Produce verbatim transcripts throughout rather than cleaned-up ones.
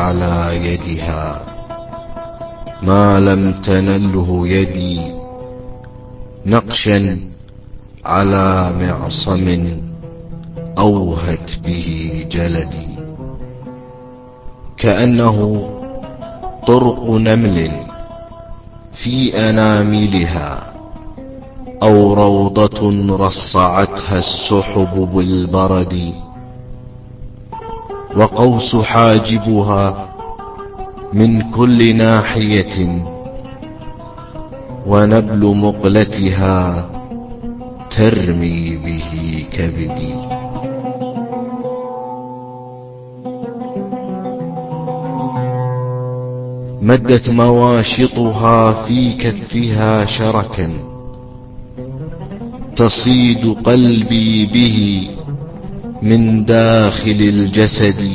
على يدها ما لم تنله يدي، نقشا على معصم أوهت به جلدي. كأنه طرق نمل في أناملها، أو روضة رصعتها السحب بالبرد. وقوس حاجبها من كل ناحية، ونبل مقلتها ترمي به كبدي. مدت مواشطها في كفها شركا، تصيد قلبي به من داخل الجسد.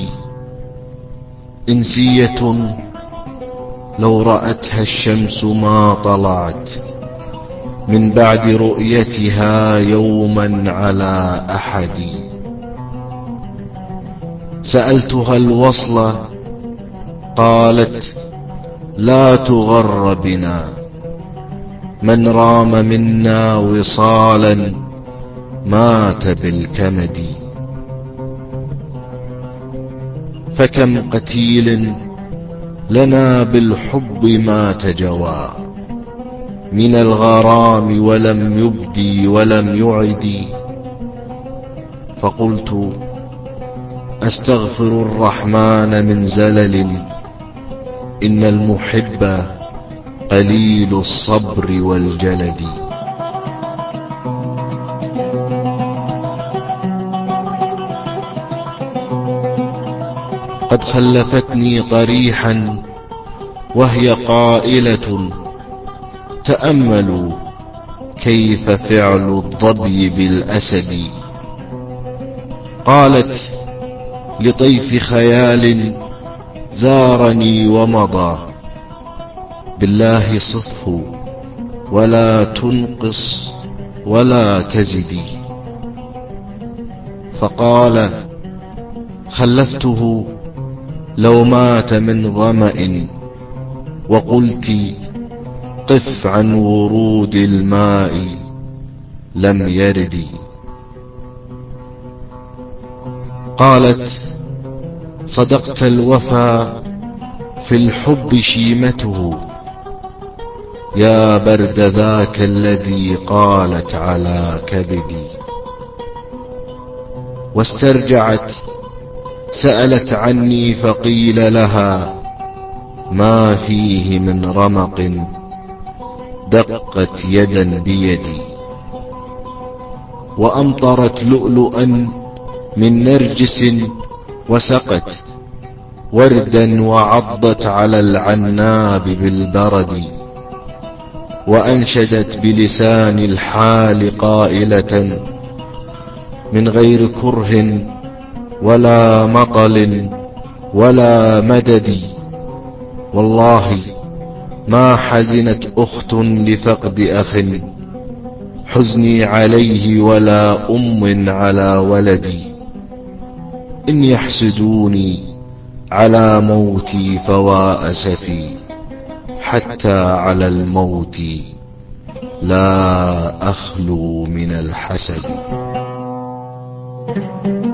إنسية لو رأتها الشمس ما طلعت من بعد رؤيتها يوما على أحد. سألتها الوصل قالت لا تغر بنا، من رام منا وصالا مات بالكمد. فكم قتيل لنا بالحب ما تجوى من الغرام ولم يبدي ولم يعد. فقلت أستغفر الرحمن من زلل، إن المحب قليل الصبر والجلد. قد خلفتني طريحا وهي قائلة تأملوا كيف فعل الظبي بالأسد. قالت لطيف خيال زارني ومضى، بالله صفه ولا تنقص ولا تزدي. فقال خلفته لو مات من ظمأ، وقلت قف عن ورود الماء لم يرد. قالت صدقت الوفا في الحب شيمته، يا برد ذاك الذي قالت على كبدي. واسترجعت سألت عني فقيل لها ما فيه من رمق، دقت يدا بيدي. وأمطرت لؤلؤا من نرجس وسقت وردا، وعضت على العناب بالبرد. وأنشدت بلسان الحال قائلة من غير كره ولا مطل ولا مدد. والله ما حزنت أخت لفقد أخ حزني عليه، ولا أم على ولدي. إن يحسدوني على موتي فوا أسفي، حتى على الموت لا أخلو من الحسد.